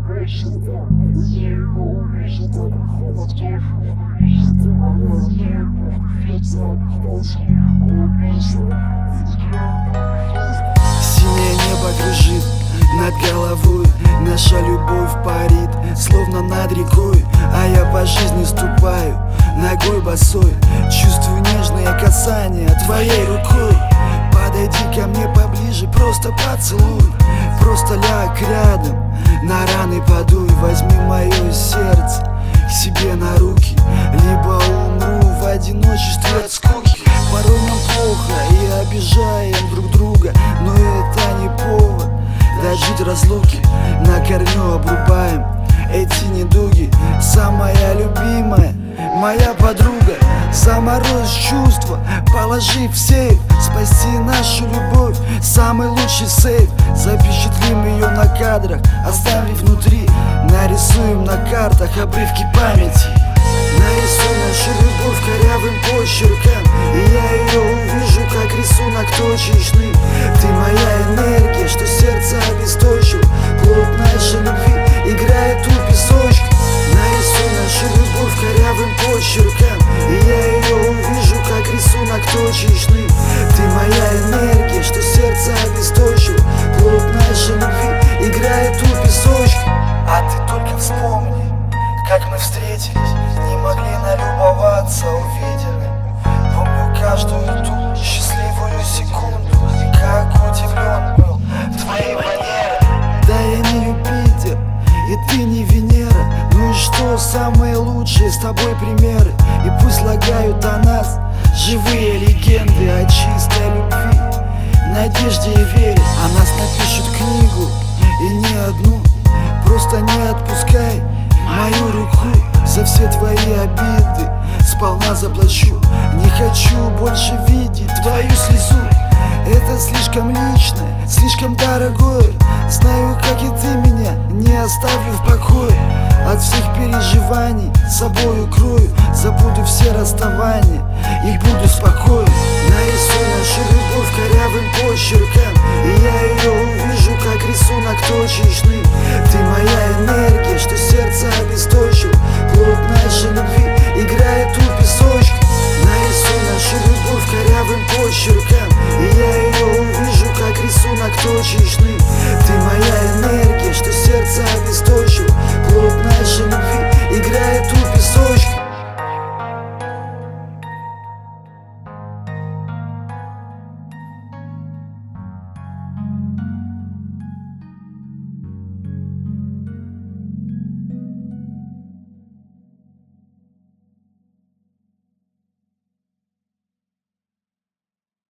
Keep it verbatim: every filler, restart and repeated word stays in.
Синее небо кружит над головой, наша любовь парит, словно над рекой. А я по жизни ступаю ногой босой, чувствую нежное касание твоей рукой. Подойди ко мне поближе, просто поцелуй, просто ляг рядом, на раны подуй. Возьми мое сердце к себе на руки, либо умру в одиночестве от скуки. Порой нам плохо и обижаем друг друга, но это не повод дожить разлуки. На корню обрубаем эти недуги. Самая любимая, моя подруга, заморозь чувства, положи в сейф. Спаси нашу любовь, самый лучший сейф. Запечатлим ее на кадрах, оставив внутри. Нарисуем на картах обрывки памяти. Нарисуй нашу любовь корявым почерком, и я ее увижу, как рисунок точечный. Ты моя энергия, что сердце обесточил, плод нашей любви играет у песочка. Нарисуй нашу любовь корявым почерком, и я ее увижу, как рисунок точечный. Ты моя энергия, что сердце обесточил, плод нашей любви играет у песочка. А ты только вспомни, как мы встретились, не могли налюбоваться увиденным. Помню каждую ту счастливую секунду, и как удивлен был твоей манерой. Да я не Юпитер, и ты не Венера. Ну и что, самые лучшие с тобой примеры. И пусть лагают о нас живые легенды о чистой любви, надежде и вере. О нас напишут книгу, и не одну. Просто не отпускай мою руку, за все твои обиды сполна заплачу. Не хочу больше видеть твою слезу. Это слишком личное, слишком дорогое. Знаю, как и ты меня не оставлю в покое. От всех переживаний собою крою, забуду все расставания и буду спокоен. Нарисуй нашу любовь корявым почерком, и я ее увижу,